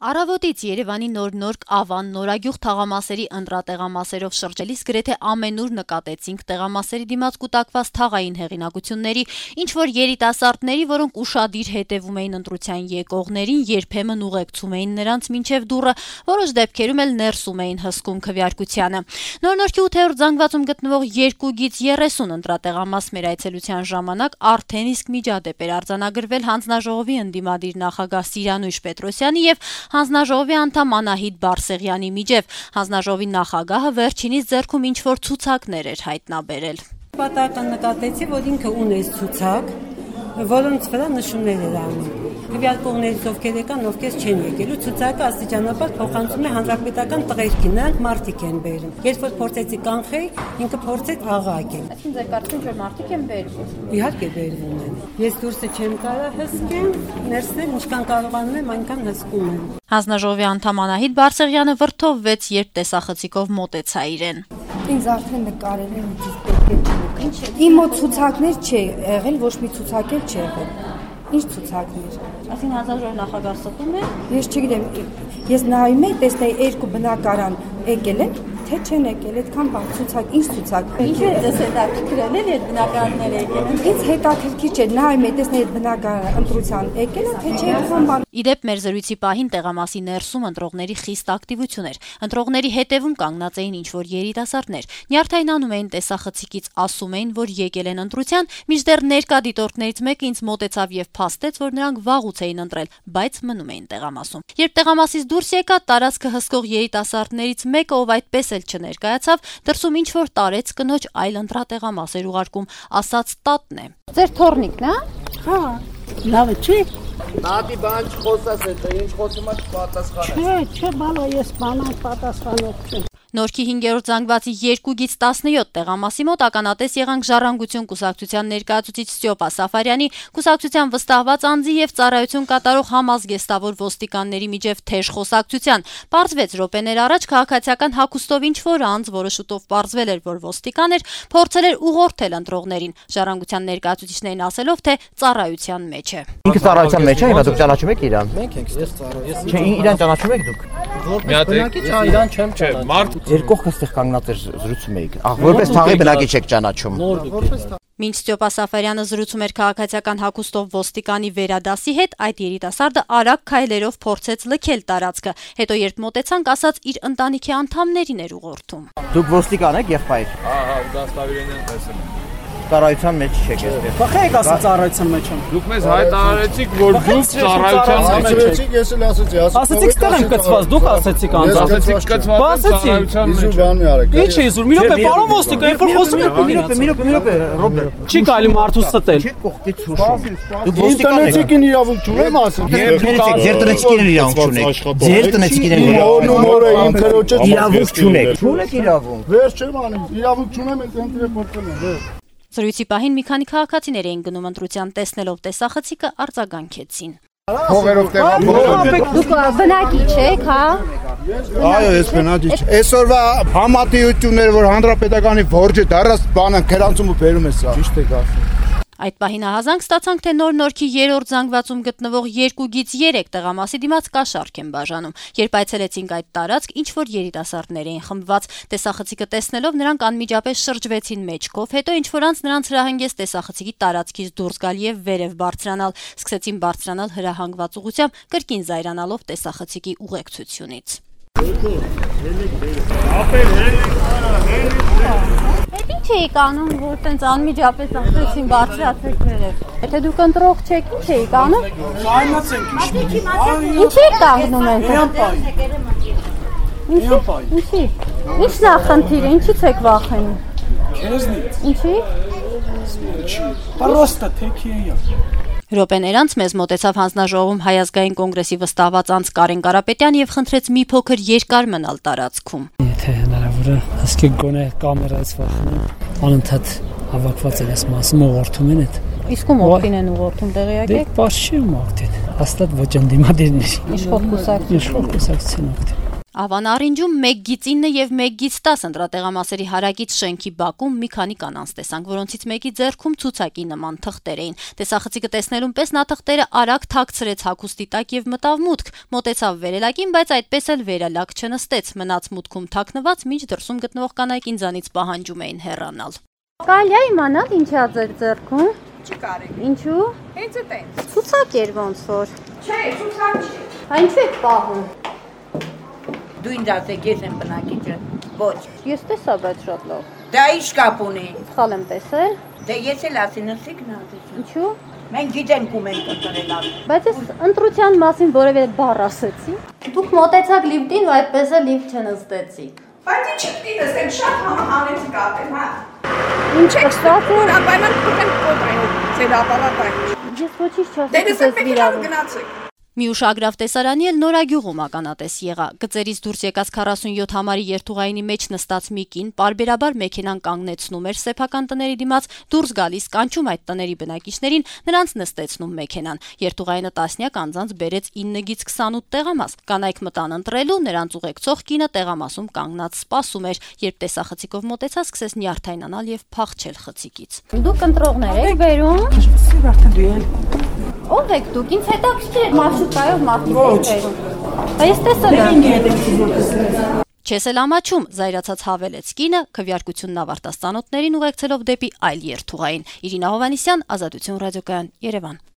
Առավոտից Երևանի նոր Ավան նորագյուղ թաղամասերի ընտրատեղամասերով շրջելիս գրեթե ամենուր նկատեցինք տեղամասերի դիմաց կուտակված թաղային հեղինակությունների, ինչ-որ երիտասարդների, որոնք ուշադիր հետևում էին ընտրության եկողներին, երբեմն ուղեկցում էին նրանց մինչև դուռը, որոշ դեպքերում էլ ներսում էին հսկում քվեարկությանը։ Նորքի 8-րդ զանգվածում գտնվող 2-ից 30 ընտրատեղամաս մեր այցելության ժամանակ արդեն իսկ միջադեպ էր արձանագրվել հանձնաժողովի ընդդիմադիր նախագահ Սիրանույշ Պետրոսյանի եւ հանձնաժողովի անդամ Անահիտ Բարսեղյանի միջև։ Հանձնաժողովի նախագահը վերջինիս ձեռքում ինչ-որ ցուցակներ էր հայտնաբերել։ Պատահական նկատեցի, որ ինքը ունեց ցուցակ, որոնց վրա նշումներ էր անում։ Քվեարկողներից ովքեր եկան, ովքեր չեն եկել, ցուցակը աստիճանաբար փոխանցում է հանրապետական տղերքին, նրանք մարդիկ են բերում։ Երբ որ փորձեցի կանխել, ինքը փորձեց աղաղակել։ Այսինքն ձեր կարծիքով որ մարդիկ են բերվում։ Իհարկե բերվում են։ Ես դուրսը չեմ կարող հսկեմ, ներսել ինչքան կարողանում եմ, այնքան հսկում եմ։ Հանձնաժողովի անդամ Անահիտ Բարսեղյանը վրդովվեց, երբ տեսախցիկով մոտեցա իրեն։ Ինձ արդեն նկարել են իմ մոտ ցուցակներ չի եղել, ոչ մի ցուցակ էլ չի եղել։ Ինչ ցուցակներ։ Այսինքն հանձնաժողովի նախագահ ստում է։ Ես չգիտեմ, ես նայում եմ, տեսնեի երկու բնակարան եկել են, թե չեն եկել, այդքան բան ցուցակ, ինչ ցուցակ։ Ինչ է դες հետաքրքրել են այդ բնակարանները եկել են։ Ինձ հետաքրքիր չէ, նայում եմ, տեսնեի այդ բնակարանը ընտրության եկել են, թե չեն բան։ Իդեպ մեր զրույցի պահին տեղամասի ներսում ընտրողների խիստ ակտիվություն էր։ Ընտրողների հետևում կանգնած էին ինչ-որ երիտասարդներ։ Նյարդայնանում էին տեսախցիկից, ասում էին, որ եկել են ընտրության, մինչդեռ ներկա դիտորդներից մեկը ինձ մոտեցավ եւ փաստեց, որ նրանք վաղուց էին ընտրել, բայց մնում էին տեղամասում։ Երբ տեղամասից դուրս եկա, տարածքը հսկող երիտասարդներից մեկը, ով այդպես էլ չներկայացավ, դրսում ինչ-որ տարեց կնոջ այլ ընտրատեղամաս էր ուղարկում, ասաց տատն է։ Ձեր թորնիկն է։ Հա, լավ չի։ Նատի բան չխոսած հետո, ինչ խոսում է չպատասխանես։ Չէ, բալա ես բանան պատասխանող չեմ։ Նորքի 5-րդ զանգվածի 2-ից 17 տեղամասի մոտ ականատես եղանք Ժառանգություն կուսակցության ներկայացուցիչ Ստյոպա Սաֆարյանի, կուսակցության վստահված անձի եւ ծառայություն կատարող համազգեստավոր ոստիկանների միջև թեժ խոսակցության։ Պարզվեց րոպեներ առաջ քաղաքացիական հագուստով ինչ-որ անձ, որը շուտով պարզվել էր, որ ոստիկան էր, փորձել էր ուղղորդել ընտրողներին։ Ժառանգության ներկայացուցիչներին ասելով, թե ծառայության մեջ է։ Ինքը ծառայության մեջ է, հիմա դուք ճանաչում եք իրան։ Մենք ենք ես ծառայում։ Չէ, իրան ճանաչում եք դուք։ Բնակիչ իրան չեմ ճանաչում։ Երկողքը ստեղ կանգնած էր զրուցում էիք։ Որպես թաղի բնակիչ եք ճանաչում։ Մինչ Ստյոպա Սաֆարյանը զրուցում էր քաղաքացիական հագուստով ոստիկանի վերադասի հետ, այդ երիտասարդը արագ քայլերով փորձեց լքել տարածքը։ Հետո երբ մոտեցանք, ասաց իր ընտանիքի անդամներին էր ուղղորդում։ Դուք ոստիկան եք, եղբայր։ Ահա, դաստավիրենյան տեսել։ Ծառայության մեջ չեք այստեղ։ Փախեք ասա ծառայության մեջ եմ։ Դուք մեզ հայտարարեցիք, որ դուք ծառայության մեջ եք։ Ես էլ ասեցի, Ասացիք ստեղ եմ կծված, դուք ասացիք անձ։ Ասացիք կծված ծառայության մեջ։ Իզուր բանի արեք։ Ինչ է իզուր, մի րոպե, պարոն ոստիկան, երբ որ խոսում եք, մի րոպե, Ռոբերտ։ չի կարելի մարդու ստել։ Չէ կողքից հուշում։ Դուք ոստիկան եք։ Ինտերնետիկին իրավունք չունեմ ասում։ Ձեր տնեցիկին իրավունք չունեք։ Ձեր տնեցիկին Նորը իմ քրոջը իրավունք չունեք։ Չունեք իրավունք։ Վերջ չեմ անում, իրավունք չունեմ, այդ ընտրել փոխել եմ։ Զրույցի պահին մի քանի քաղաքացիներ էին գնում ընտրության, տեսնելով տեսախցիկը արձագանքեցին։ Փողերով տեղափոխել։ Դուք բնակիչ եք, հա։ Այո, ես բնակիչ։ Այսօրվա համատիությունները, որ հանրապետականի որջը դարած բանը քրանցում ու բերում է սա։ Ճիշտ եք ասում։ Այդ պահին ահազանգ ստացանք, թե Նորքի 3-րդ զանգվածում գտնվող 2-ից 3 տեղամասի դիմաց կաշառք են բաժանում։ Երբ այցելեցինք այդ տարածք, ինչ-որ երիտասարդներ էին խմբված, տեսախցիկը տեսնելով նրանք անմիջապես շրջվեցին մեջքով, հետո ինչ-որ անց նրանց հրահանգեց տեսախցիկի տարածքից դուրս գալ եւ վերև բարձրանալ, սկսեցին բարձրանալ հրահանգված ուղղությամբ, կրկին զայրանալով տեսախցիկի ուղեկցությունից։ Ինչ էիք անում, որ տենց անմիջապես ասեցին բարձրացեք վերև։ Եթե դուք ընտրող չեք, ինչ էիք անում։ Ինչ եք կանգնում այնտեղ։ Ինչի։ Ինչն է խնդիրը, ինչից եք վախենում։ Քեզնից։ Ինչի։ Պրոստա թեքիեյա։ Րոպեներ անց մեզ մոտեցավ հանձնաժողովում Հայ ազգային կոնգրեսի վստահված անձ Կարեն Կարապետյան եւ խնդրեց մի փոքր երկար մնալ տարածքում։ Եթե հնարավոր է, ասկի գոնե կամերայից վախենում, անընդհատ հավաքված են այս մասում ուղղորդում են այդ։ Իսկ ում օգտին են ուղղորդում տեղյակ եք։ Պարզ չի ում օգտին, հաստատ ոչ ընդդիմադիրներ։ Իշխող կուսակցություն։ Իշխող կուսակցություն օգտին։ Ավան առինջում 1-9 եւ 1-10 ընտրատեղամասերի հարակից շենքի բակում մի քանի կանանց տեսանք, որոնցից մեկի ձեռքում ցուցակի նման թղթեր էին։ Տեսախցիկը տեսնելուն պես նա թղթերը արագ թաքցրեց հագուստի տակ եւ մտավ մուտք։ Մոտեցավ վերելակին, բայց այդպես էլ վերելակ չնստեց։ Մնաց մուտքում թաքնված, մինչ դրսում գտնվող կանայք ինձանից պահանջում էին հեռանալ։ Կարելի է իմանալ ինչ է ձեր ձեռքում։ Չկարելի։ Ինչու։ Հենց այդպես։ Ցուցակ էր ոնց որ։ Չէ, ցուցակ չի։ Ինչու եք պահում։ Դու ինձ ասեք, ես եմ բնակիչը։ Ոչ։ Ես տեսա, բայց շատ լավ։ Դա ի՞նչ կապ ունի։ Սխալ եմ տեսել։ Դե ես էլ ասի նստիկ նատեցի։ Ինչու։ Մենք գիտենք ում ենք կտրել ասի։ Բայց ես ընտրության մասին որևէ բառ ասեցի։ Դուք մոտեցաք լիֆտին ու այդպես էլ լիֆտ չնստեցիք։ Բայց ի՞նչ պիտի նստեմ, շատ հանեցիկ ատեմ, հա։ Ինչ կստացել։ Որաբանան փոխեն կոտրեն ձեր ապարատը։ Ես ոչինչ չասեցի։ Դե դες մեքենան գնացեք։ Մի ուշագրավ տեսարանի էլ Նորագյուղում ականատես եղա։ Գծերից դուրս եկած 47 համարի երթուղայինի մեջ նստած մի կին պարբերաբար մեքենան կանգնեցնում էր սեփական տների դիմաց, դուրս գալիս կանչում այդ տների բնակիչներին, նրանց նստեցնում մեքենան։ Երթուղայինը տասնյակ անձանց բերեց 9-ից 28 տեղամաս։ Կանայք մտան ընտրելու, նրանց ուղեկցող կինը տեղամասում կանգնած սպասում էր, երբ տեսախցիկով մոտեցա, սկսեց նյարդայնանալ եւ փախչել խցիկից։ Դուք ընտրողներ եք բերում։ Ո՞վ եք դուք, ինձ հետաքրքիր մարշրուտկայով մարդիկ եք բերում։ Այս տեսել եմ։ Չես էլ ամաչում, զայրացած հավելեց կինը, քվեարկությունն ավարտած ծանոթներին ուղեկցելով դեպի այլ երթուղային։ Իրինա Հովանիսյան, Ազատություն ռադիոկայան, Երևան։